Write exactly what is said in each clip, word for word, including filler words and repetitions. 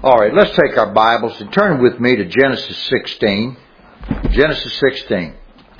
All right, let's take our Bibles and turn with me to Genesis sixteen. Genesis sixteen.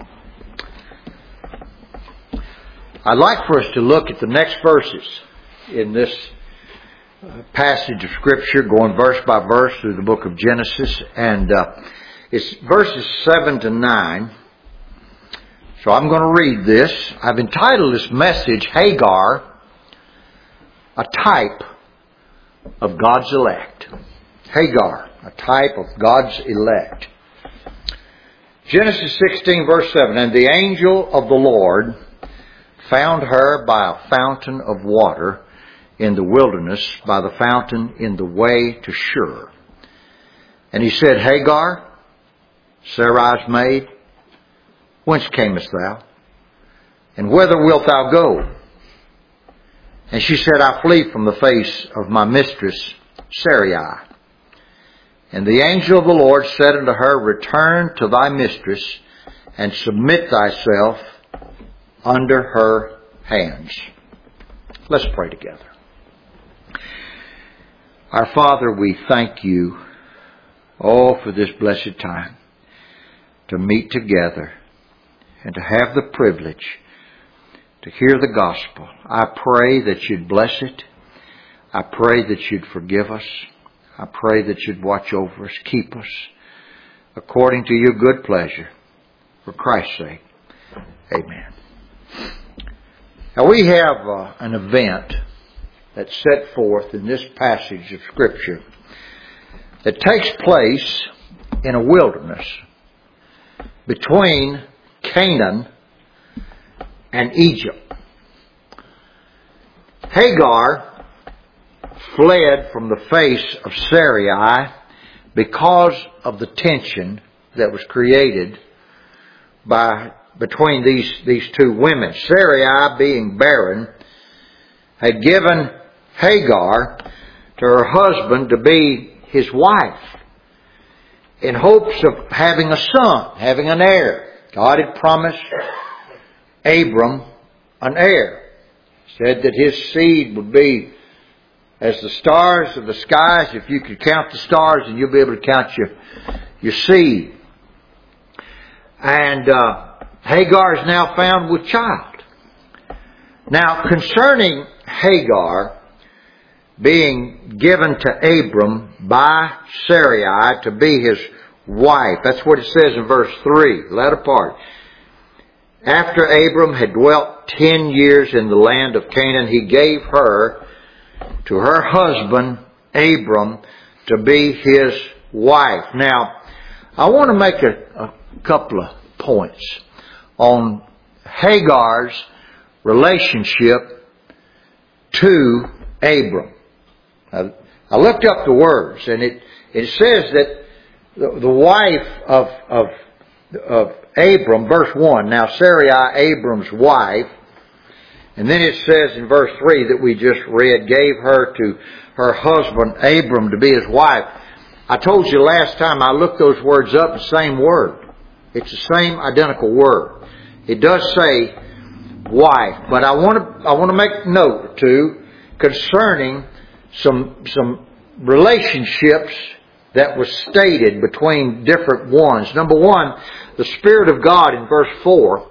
I'd like for us to look at the next verses in this passage of Scripture, going verse by verse through the book of Genesis. And uh, it's verses seven to nine. So I'm going to read this. I've entitled this message, Hagar, a type of God's elect. Hagar, a type of God's elect. Genesis sixteen verse seven. And the angel of the Lord found her by a fountain of water in the wilderness, by the fountain in the way to Shur. And he said, Hagar, Sarai's maid, whence camest thou? And whither wilt thou go? And she said, I flee from the face of my mistress, Sarai. And the angel of the Lord said unto her, return to thy mistress, and submit thyself under her hands. Let's pray together. Our Father, we thank you, oh, for this blessed time to meet together and to have the privilege to hear the gospel. I pray that you'd bless it. I pray that you'd forgive us. I pray that you'd watch over us, keep us, according to your good pleasure. For Christ's sake, amen. Now we have uh, an event that's set forth in this passage of Scripture that takes place in a wilderness between Canaan and Egypt. Hagar fled from the face of Sarai because of the tension that was created by between these, these two women. Sarai, being barren, had given Hagar to her husband to be his wife in hopes of having a son, having an heir. God had promised Abram an heir. He said that his seed would be as the stars of the skies. If you could count the stars, and you'll be able to count your, your seed. And uh, Hagar is now found with child. Now, concerning Hagar being given to Abram by Sarai to be his wife, that's what it says in verse three, latter part. After Abram had dwelt ten years in the land of Canaan, he gave her to her husband, Abram, to be his wife. Now, I want to make a, a couple of points on Hagar's relationship to Abram. I, I looked up the words, and it, it says that the, the wife of, of, of Abram, verse one, now Sarai, Abram's wife, and then it says in verse three that we just read, gave her to her husband Abram to be his wife. I told you last time I looked those words up, the same word. It's the same identical word. It does say wife, but I want to I want to make note or two concerning some some relationships that was stated between different ones. Number one, the Spirit of God in verse four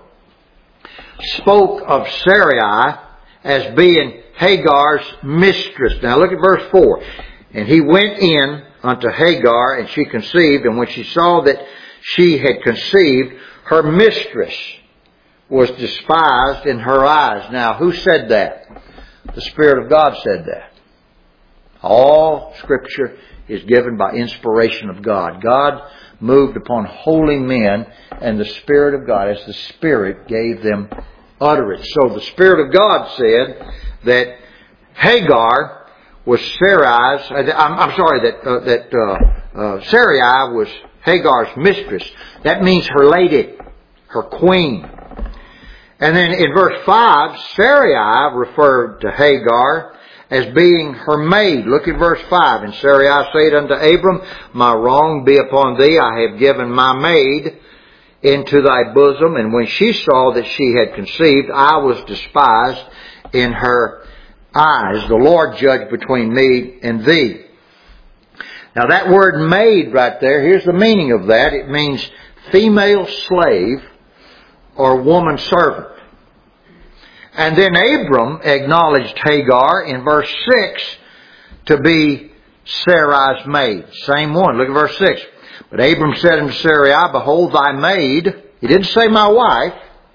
spoke of Sarai as being Hagar's mistress. Now look at verse four. And he went in unto Hagar, and she conceived, and when she saw that she had conceived, her mistress was despised in her eyes. Now, who said that? The Spirit of God said that. All Scripture is given by inspiration of God. God moved upon holy men, and the Spirit of God, as the Spirit gave them utterance. So the Spirit of God said that Hagar was Sarai's, I'm, I'm sorry, that, uh, that uh, uh, Sarai was Hagar's mistress. That means her lady, her queen. And then in verse five, Sarai referred to Hagar as being her maid. Look at verse five. And Sarai said unto Abram, my wrong be upon thee. I have given my maid into thy bosom. And when she saw that she had conceived, I was despised in her eyes. The Lord judge between me and thee. Now that word maid right there, here's the meaning of that. It means female slave or woman servant. And then Abram acknowledged Hagar in verse six to be Sarai's maid. Same one. Look at verse six. But Abram said unto Sarai, Behold thy maid. He didn't say my wife.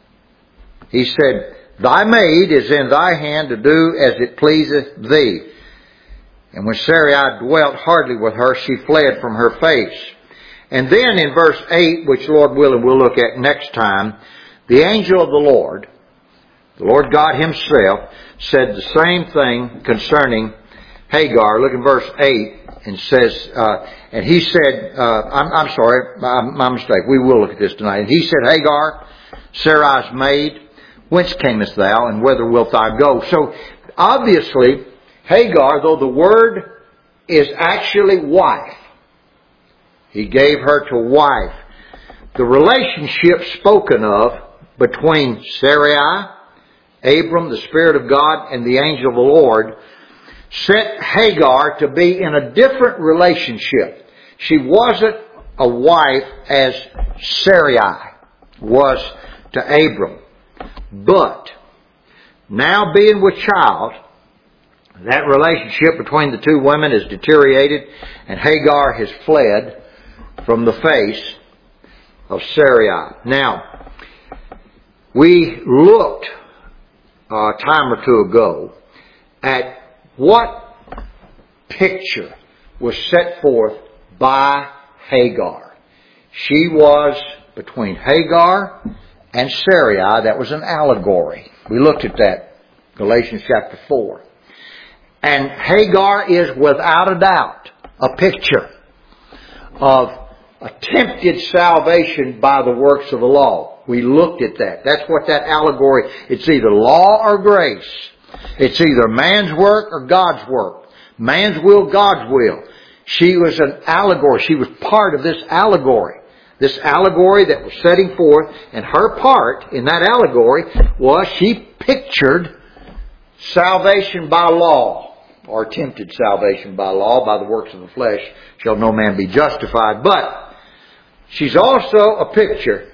He said, Thy maid is in thy hand to do as it pleaseth thee. And when Sarai dwelt hardly with her, she fled from her face. And then in verse eight, which Lord willing we'll look at next time, the angel of the Lord, the Lord God Himself, said the same thing concerning Hagar. Look in verse eight and says, uh, and he said, uh, I'm, I'm sorry, my, my mistake. We will look at this tonight. And he said, Hagar, Sarai's maid, whence camest thou, and whither wilt thou go? So obviously, Hagar, though the word is actually wife, he gave her to wife. The relationship spoken of between Sarai, Abram, the Spirit of God, and the angel of the Lord set Hagar to be in a different relationship. She wasn't a wife as Sarai was to Abram. But now being with child, that relationship between the two women is deteriorated, and Hagar has fled from the face of Sarai. Now, we looked uh, a time or two ago at what picture was set forth by Hagar. She was between Hagar and Sarai. That was an allegory. We looked at that, Galatians chapter four. And Hagar is without a doubt a picture of attempted salvation by the works of the law. We looked at that. That's what that allegory, it's either law or grace. It's either man's work or God's work. Man's will, God's will. She was an allegory. She was part of this allegory. This allegory that was setting forth, and her part in that allegory was she pictured salvation by law, or attempted salvation by law. By the works of the flesh shall no man be justified. But she's also a picture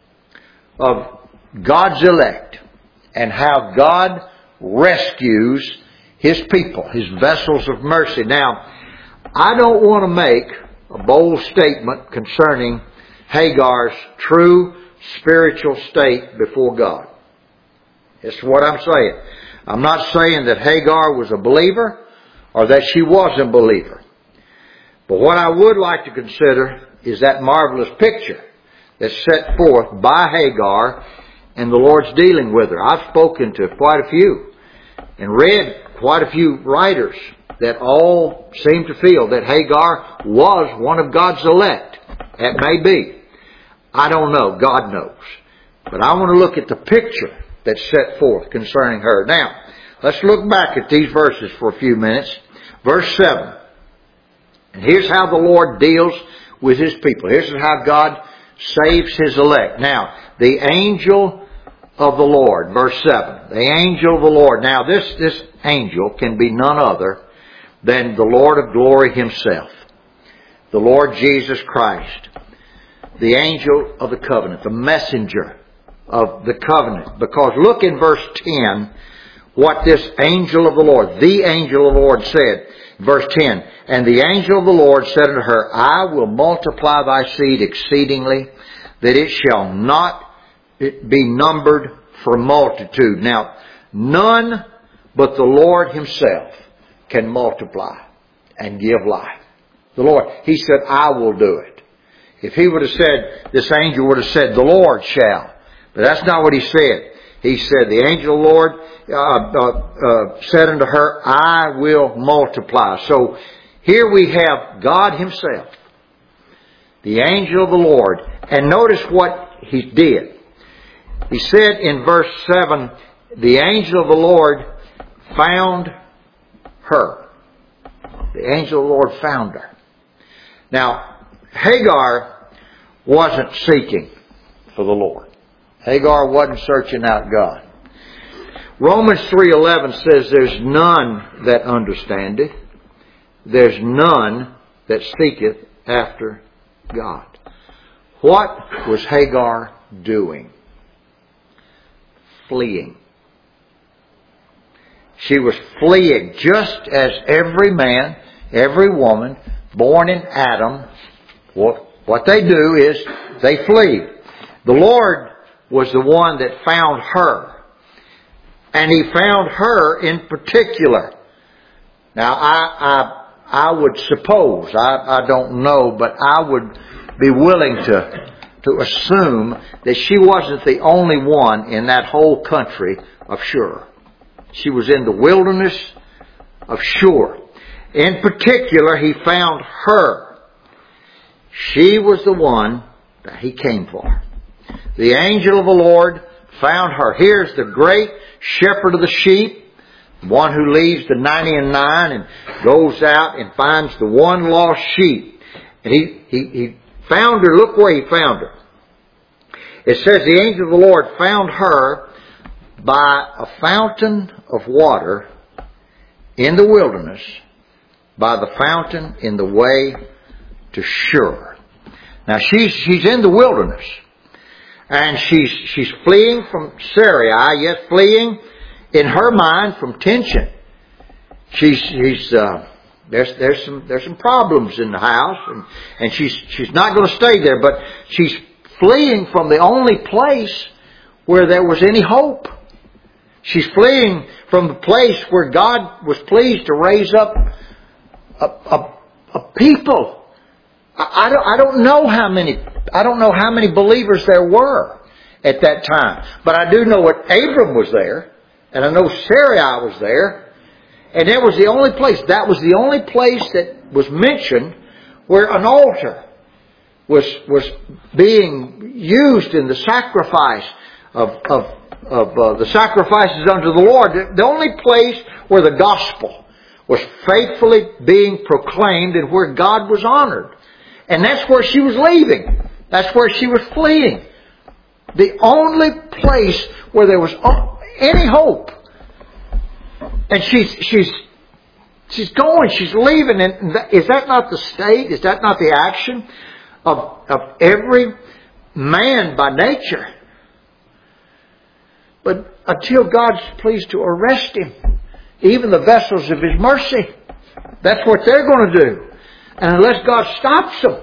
of God's elect and how God rescues His people, His vessels of mercy. Now, I don't want to make a bold statement concerning Hagar's true spiritual state before God. That's what I'm saying. I'm not saying that Hagar was a believer or that she wasn't a believer. But what I would like to consider is that marvelous picture that's set forth by Hagar and the Lord's dealing with her. I've spoken to quite a few and read quite a few writers that all seem to feel that Hagar was one of God's elect. It may be. I don't know. God knows. But I want to look at the picture that's set forth concerning her. Now, let's look back at these verses for a few minutes. Verse seven. And here's how the Lord deals with His people. Here's how God saves His elect. Now, the angel of the Lord, verse seven. The angel of the Lord. Now, this, this angel can be none other than the Lord of glory Himself. The Lord Jesus Christ. The angel of the covenant. The messenger of the covenant. Because look in verse ten what this angel of the Lord, the angel of the Lord said. Verse ten, and the angel of the Lord said unto her, I will multiply thy seed exceedingly, that it shall not be numbered for multitude. Now, none but the Lord Himself can multiply and give life. The Lord, He said, I will do it. If He would have said, this angel would have said, the Lord shall. But that's not what He said. He said, the angel of the Lord uh, uh, uh, said unto her, I will multiply. So here we have God Himself, the angel of the Lord. And notice what He did. He said in verse seven, the angel of the Lord found her. The angel of the Lord found her. Now, Hagar wasn't seeking for the Lord. Hagar wasn't searching out God. Romans three eleven says there's none that understandeth. There's none that seeketh after God. What was Hagar doing? Fleeing. She was fleeing, just as every man, every woman born in Adam, what, what they do is they flee. The Lord was the one that found her. And He found her in particular. Now, I, I, I would suppose, I, I don't know, but I would be willing to, to assume that she wasn't the only one in that whole country of Shur. She was in the wilderness of Shur. In particular, He found her. She was the one that He came for. The angel of the Lord found her. Here's the great shepherd of the sheep, one who leaves the ninety and nine and goes out and finds the one lost sheep. And he, he, he found her. Look where he found her. It says the angel of the Lord found her by a fountain of water in the wilderness, by the fountain in the way to Shur. Now she's, she's in the wilderness. And she's, she's fleeing from Sarai, yes, fleeing in her mind from tension. She's, she's, uh, there's, there's some, there's some problems in the house, and, and she's, she's not going to stay there, but she's fleeing from the only place where there was any hope. She's fleeing from the place where God was pleased to raise up a, a, a people. I, I don't, I don't know how many, I don't know how many believers there were at that time. But I do know that Abram was there. And I know Sarai was there. And that was the only place, that was the only place that was mentioned where an altar was, was being used in the sacrifice of, of, of uh, the sacrifices unto the Lord. The, the only place where the gospel was faithfully being proclaimed and where God was honored. And that's where she was leaving. That's where she was fleeing. The only place where there was any hope. And she's, she's, she's going, she's leaving. And is that not the state? Is that not the action of, of every man by nature? But until God's pleased to arrest him, even the vessels of His mercy, that's what they're going to do. And unless God stops them,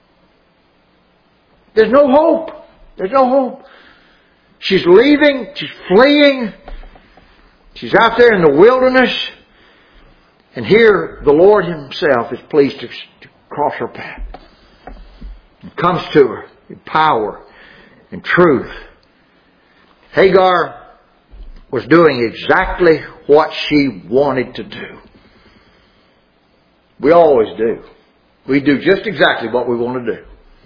there's no hope. There's no hope. She's leaving. She's fleeing. She's out there in the wilderness. And here the Lord Himself is pleased to, to cross her path. He comes to her in power and truth. Hagar was doing exactly what she wanted to do. We always do. We do just exactly what we want to do.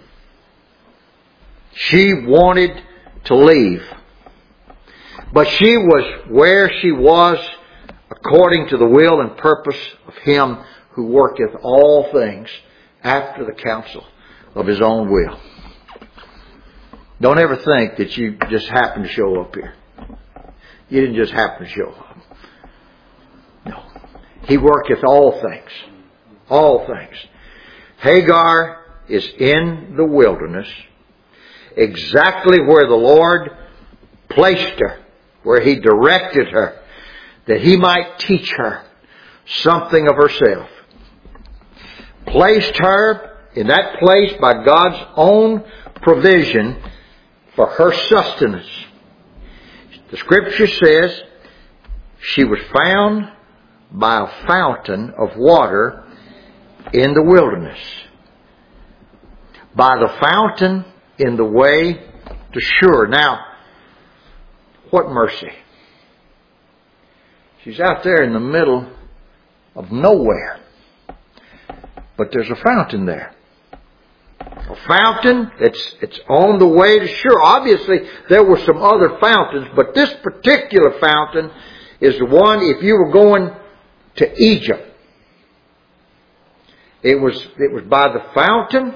She wanted to leave. But she was where she was according to the will and purpose of Him who worketh all things after the counsel of His own will. Don't ever think that you just happened to show up here. You didn't just happen to show up. No. He worketh all things. All things. Hagar is in the wilderness, exactly where the Lord placed her, where He directed her, that He might teach her something of herself. Placed her in that place by God's own provision for her sustenance. The Scripture says she was found by a fountain of water in the wilderness. By the fountain in the way to Shur. Now, what mercy. She's out there in the middle of nowhere. But there's a fountain there. A fountain that's it's on the way to Shur. Obviously, there were some other fountains, but this particular fountain is the one if you were going to Egypt. It was, it was by the fountain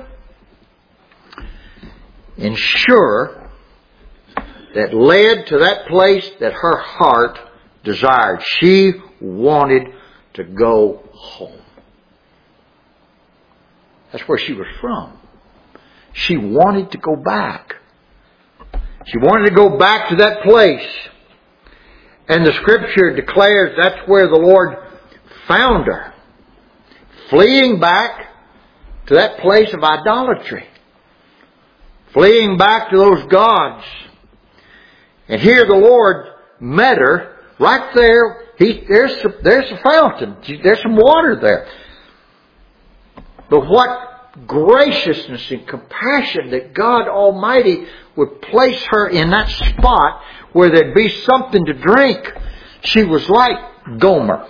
in Shur that led to that place that her heart desired. She wanted to go home. That's where she was from. She wanted to go back. She wanted to go back to that place. And the Scripture declares that's where the Lord found her. Fleeing back to that place of idolatry. Fleeing back to those gods. And here the Lord met her right there. He, there's, there's a fountain. There's some water there. But what graciousness and compassion that God Almighty would place her in that spot where there'd be something to drink. She was like Gomer.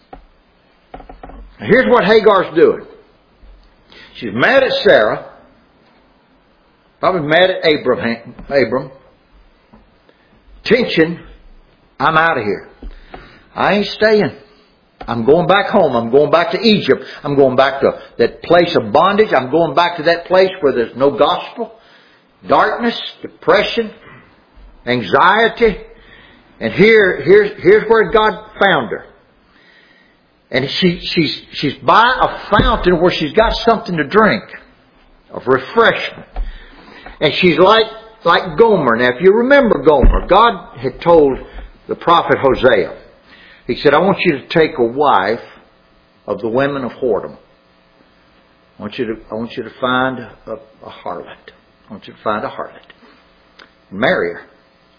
Here's what Hagar's doing. She's mad at Sarah. Probably mad at Abraham. Abram. Tension. I'm out of here. I ain't staying. I'm going back home. I'm going back to Egypt. I'm going back to that place of bondage. I'm going back to that place where there's no gospel. Darkness, depression, anxiety. And here, here's, here's where God found her. And she, she's, she's by a fountain where she's got something to drink. Of refreshment. And she's like, like Gomer. Now if you remember Gomer, God had told the prophet Hosea. He said, I want you to take a wife of the women of whoredom. I want you to, I want you to find a, a harlot. I want you to find a harlot. Marry her.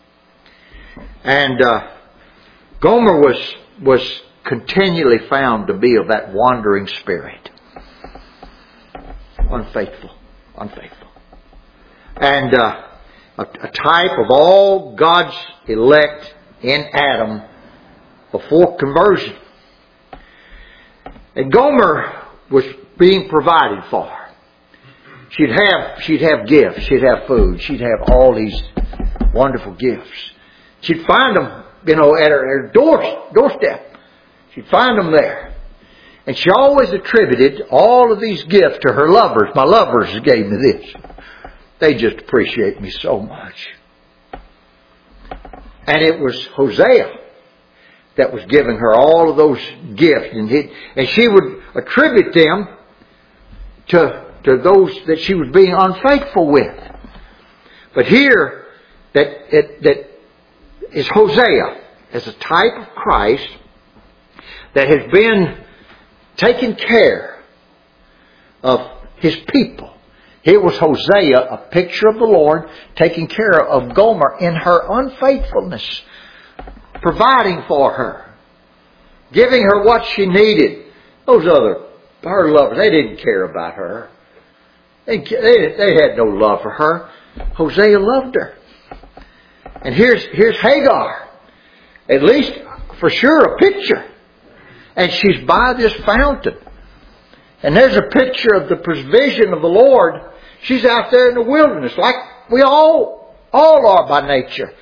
And uh, Gomer was, was continually found to be of that wandering spirit. Unfaithful. Unfaithful. And uh, a, a type of all God's elect in Adam before conversion. And Gomer was being provided for. She'd have, she'd have gifts. She'd have food. She'd have all these wonderful gifts. She'd find them, you know, at her, her door, doorstep. She'd find them there. And she always attributed all of these gifts to her lovers. My lovers gave me this. They just appreciate me so much. And it was Hosea that was giving her all of those gifts. And, he, and she would attribute them to, to those that she was being unfaithful with. But here, that, it, that is Hosea as a type of Christ that has been taking care of His people. Here was Hosea, a picture of the Lord, taking care of Gomer in her unfaithfulness. Providing for her. Giving her what she needed. Those other, her lovers, they didn't care about her. They, they, they had no love for her. Hosea loved her. And here's, here's Hagar. At least, for sure, a picture. And she's by this fountain. And there's a picture of the provision of the Lord. She's out there in the wilderness, like we all, all are by nature.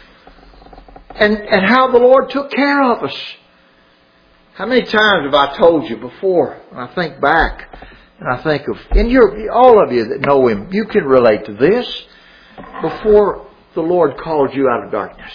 And, and how the Lord took care of us. How many times have I told you before, when I think back, and I think of, and you're, all of you that know Him, you can relate to this. Before the Lord called you out of darkness.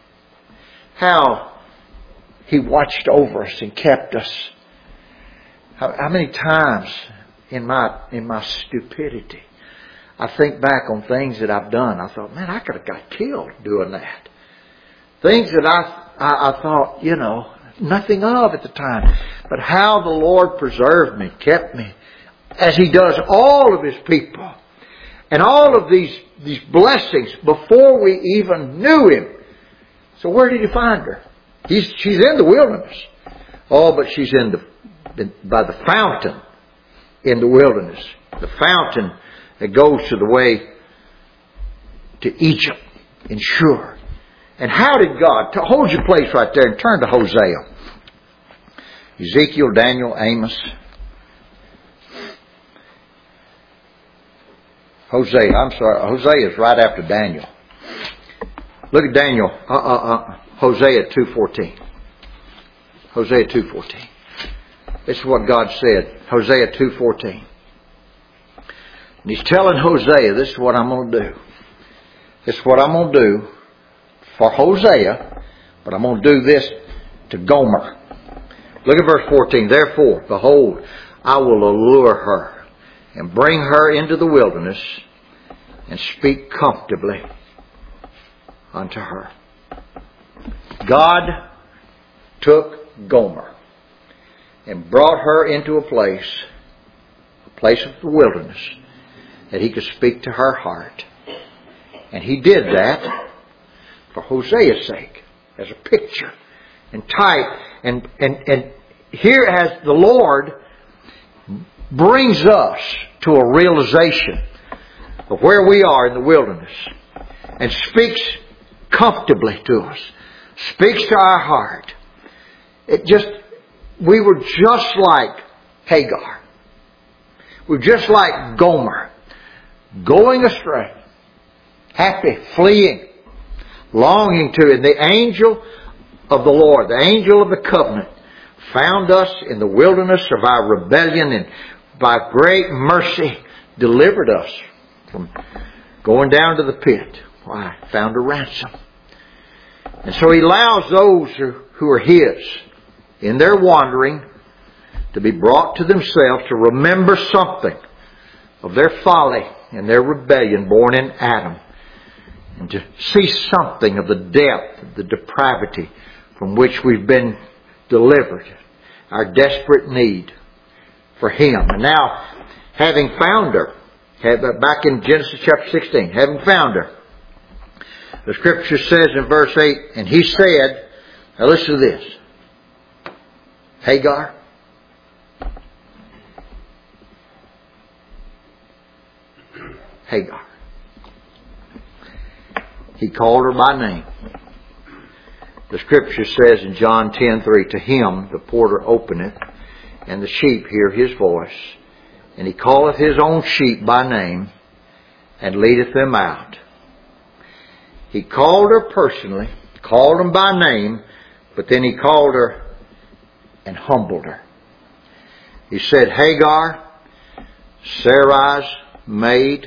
How He watched over us and kept us. How, how many times in my, in my stupidity, I think back on things that I've done. I thought, man, I could have got killed doing that. Things that I, I, I thought, you know, nothing of at the time. But how the Lord preserved me, kept me, as He does all of His people. And all of these, these blessings before we even knew Him. So where did He find her? He's, she's in the wilderness. Oh, but she's in the, in, by the fountain in the wilderness. The fountain that goes to the way to Egypt in Shur. And how did God, to hold your place right there and turn to Hosea. Ezekiel, Daniel, Amos. Hosea, I'm sorry, Hosea is right after Daniel. Look at Daniel, uh, uh, uh, Hosea two fourteen. Hosea two fourteen. This is what God said, Hosea two fourteen. And He's telling Hosea, this is what I'm going to do. This is what I'm going to do for Hosea, but I'm going to do this to Gomer. Look at verse fourteen. Therefore, behold, I will allure her and bring her into the wilderness and speak comfortably unto her. God took Gomer and brought her into a place, a place of the wilderness, that He could speak to her heart. And He did that for Hosea's sake, as a picture and type. And, and, and here as the Lord brings us to a realization of where we are in the wilderness and speaks comfortably to us, speaks to our heart. It just, we were just like Hagar. We were just like Gomer, going astray, happy, fleeing, longing to. And the angel of the Lord, the angel of the covenant, found us in the wilderness of our rebellion and by great mercy delivered us from going down to the pit. Why? Found a ransom. And so He allows those who are His in their wandering to be brought to themselves, to remember something of their folly and their rebellion born in Adam, and to see something of the depth of the depravity from which we've been delivered, our desperate need for Him. And now, having found her, back in Genesis chapter sixteen, having found her, the Scripture says in verse eight, and he said, now listen to this, Hagar, Hagar. He called her by name. The Scripture says in John ten three, to him the porter openeth, and the sheep hear his voice. And he calleth his own sheep by name, and leadeth them out. He called her personally, called them by name, but then He called her and humbled her. He said, Hagar, Sarai's maid.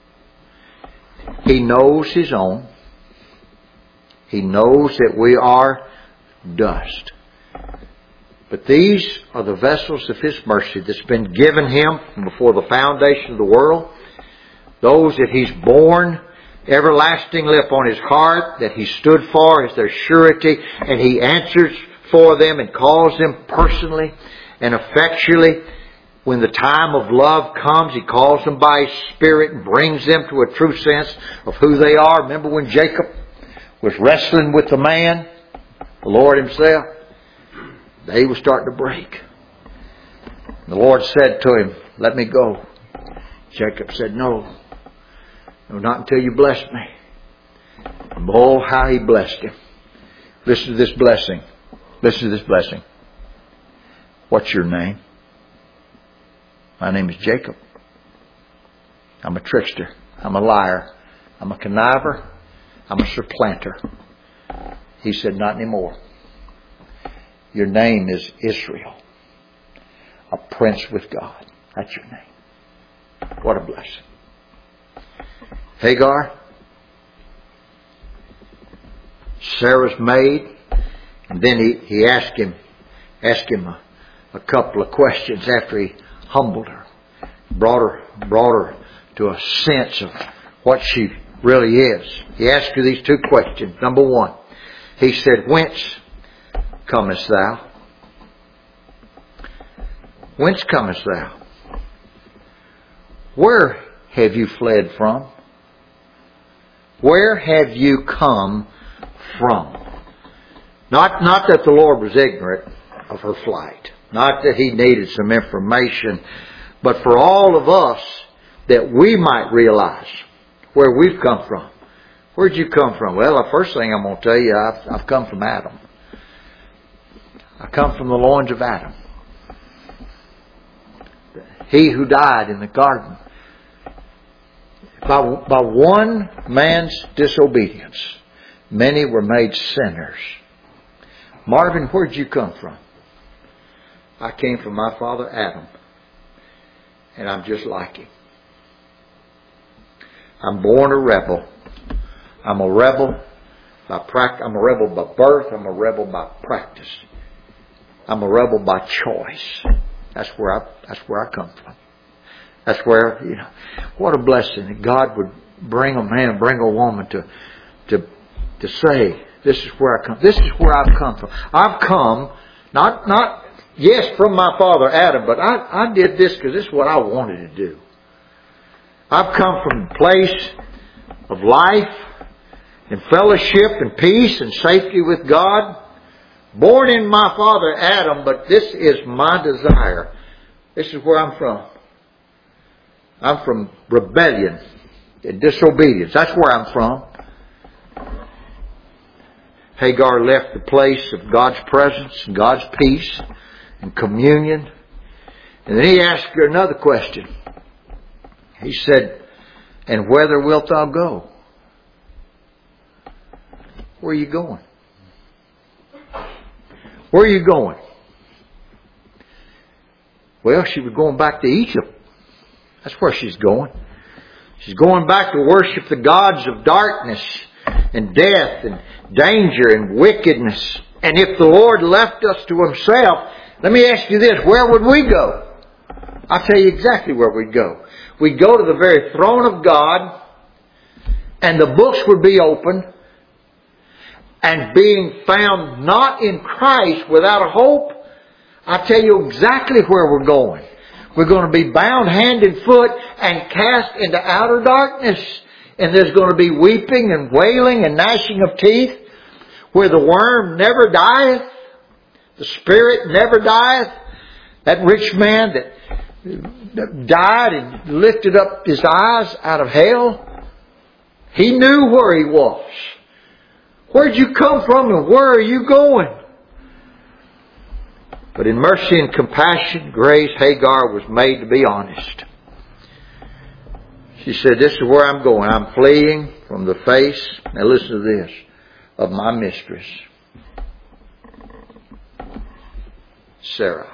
He knows His own. He knows that we are dust. But these are the vessels of His mercy that's been given Him from before the foundation of the world. Those that He's borne everlastingly upon His heart, that He stood for as their surety, and He answers for them and calls them personally and effectually. When the time of love comes, He calls them by His Spirit and brings them to a true sense of who they are. Remember when Jacob was wrestling with the man, the Lord Himself? They were starting to break. The Lord said to him, let me go. Jacob said, no. No, not until you bless me. And oh, how he blessed him. Listen to this blessing. Listen to this blessing. What's your name? My name is Jacob. I'm a trickster. I'm a liar. I'm a conniver. I'm a supplanter. He said, not anymore. Your name is Israel. A prince with God. That's your name. What a blessing. Hagar, Sarah's maid, and then he, he asked him, asked him a, a couple of questions after he humbled her, brought her, brought her to a sense of what she really is. He asked her these two questions. Number one, he said, whence comest thou? Whence comest thou? Where have you fled from? Where have you come from? Not, not that the Lord was ignorant of her flight. Not that He needed some information. But for all of us, that we might realize where we've come from. Where'd you come from? Well, the first thing I'm going to tell you, I've, I've come from Adam. I come from the loins of Adam. He who died in the garden. By, by one man's disobedience, many were made sinners. Marvin, where'd you come from? I came from my father Adam. And I'm just like him. I'm born a rebel. I'm a rebel by practice. I'm a rebel by birth. I'm a rebel by practice. I'm a rebel by choice. That's where I, that's where I come from. That's where, you know, what a blessing that God would bring a man, bring a woman to, to, to say, this is where I come. This is where I've come from. I've come, not, not, yes, from my father Adam, but I, I did this because this is what I wanted to do. I've come from a place of life and fellowship and peace and safety with God. Born in my father Adam, but this is my desire. This is where I'm from. I'm from rebellion and disobedience. That's where I'm from. Hagar left the place of God's presence and God's peace and communion. And then he asked her another question. He said, and whither wilt thou go? Where are you going? Where are you going? Well, she was going back to Egypt. That's where she's going. She's going back to worship the gods of darkness and death and danger and wickedness. And if the Lord left us to Himself, let me ask you this, where would we go? I'll tell you exactly where we'd go. We'd go to the very throne of God, and the books would be open, and being found not in Christ without a hope, I'll tell you exactly where we're going. We're going to be bound hand and foot and cast into outer darkness. And there's going to be weeping and wailing and gnashing of teeth, where the worm never dieth, the spirit never dieth. That rich man that died and lifted up his eyes out of hell, he knew where he was. Where'd you come from and where are you going? But in mercy and compassion, grace, Hagar was made to be honest. She said, this is where I'm going. I'm fleeing from the face, now listen to this, of my mistress, Sarai.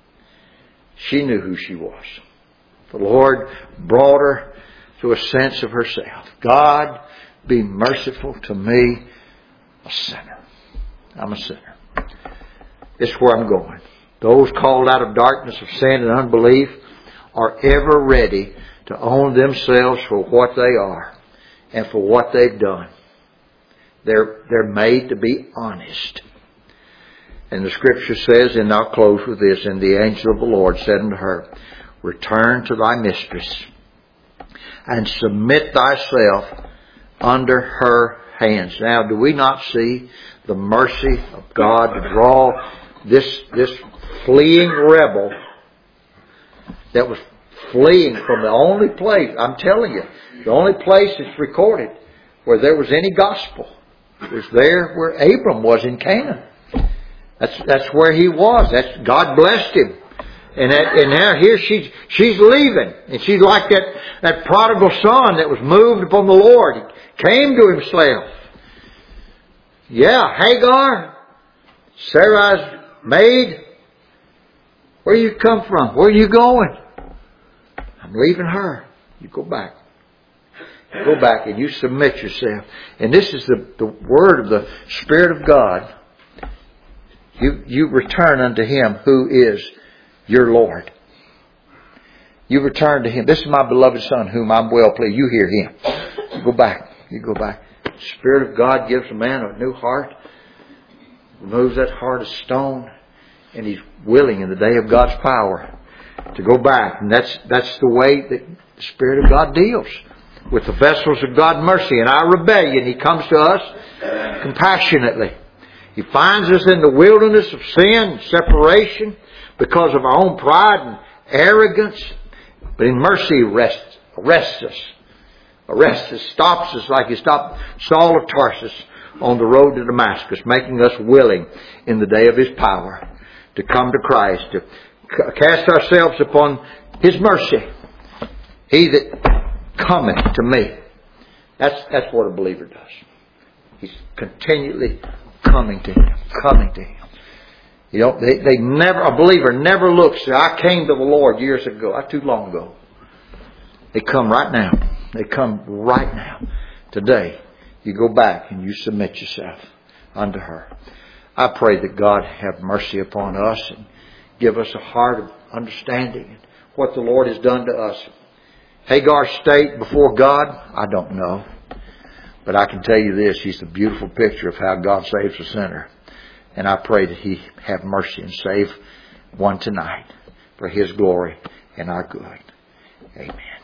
She knew who she was. The Lord brought her to a sense of herself. God, be merciful to me, a sinner. I'm a sinner. This is where I'm going. Those called out of darkness of sin and unbelief are ever ready to own themselves for what they are and for what they've done. They're, they're made to be honest. And the Scripture says, and I'll close with this, and the angel of the Lord said unto her, return to thy mistress and submit thyself under her hands. Now, do we not see the mercy of God to draw this, this fleeing rebel that was fleeing from the only place, I'm telling you, the only place that's recorded where there was any gospel was there where Abram was in Canaan. That's, that's where he was. That's, God blessed him. And, that, and now here she's, she's leaving. And she's like that, that prodigal son that was moved upon the Lord. He came to himself. Yeah, Hagar, Sarai's maid, where you come from? Where are you going? I'm leaving her. You go back. You go back and you submit yourself. And this is the, the word of the Spirit of God. You, you return unto Him who is your Lord. You return to Him. This is my beloved Son whom I'm well pleased. You hear Him. You go back. You go back. The Spirit of God gives a man a new heart. Removes that heart of stone. And he's willing in the day of God's power to go back. And that's, that's the way that the Spirit of God deals with the vessels of God's mercy. In our rebellion, He comes to us compassionately. He finds us in the wilderness of sin, separation, because of our own pride and arrogance. But in mercy, He arrests, arrests us. Arrests us, stops us like He stopped Saul of Tarsus on the road to Damascus, making us willing in the day of His power to come to Christ, to cast ourselves upon His mercy. He that cometh to me. That's, that's what a believer does. He's continually coming to Him, coming to Him. You know, they, they never, a believer never looks, I came to the Lord years ago, not too long ago. They come right now. They come right now. Today, you go back and you submit yourself unto her. I pray that God have mercy upon us and give us a heart of understanding what the Lord has done to us. Hagar's state before God, I don't know. But I can tell you this, she's a beautiful picture of how God saves a sinner. And I pray that He have mercy and save one tonight for His glory and our good. Amen.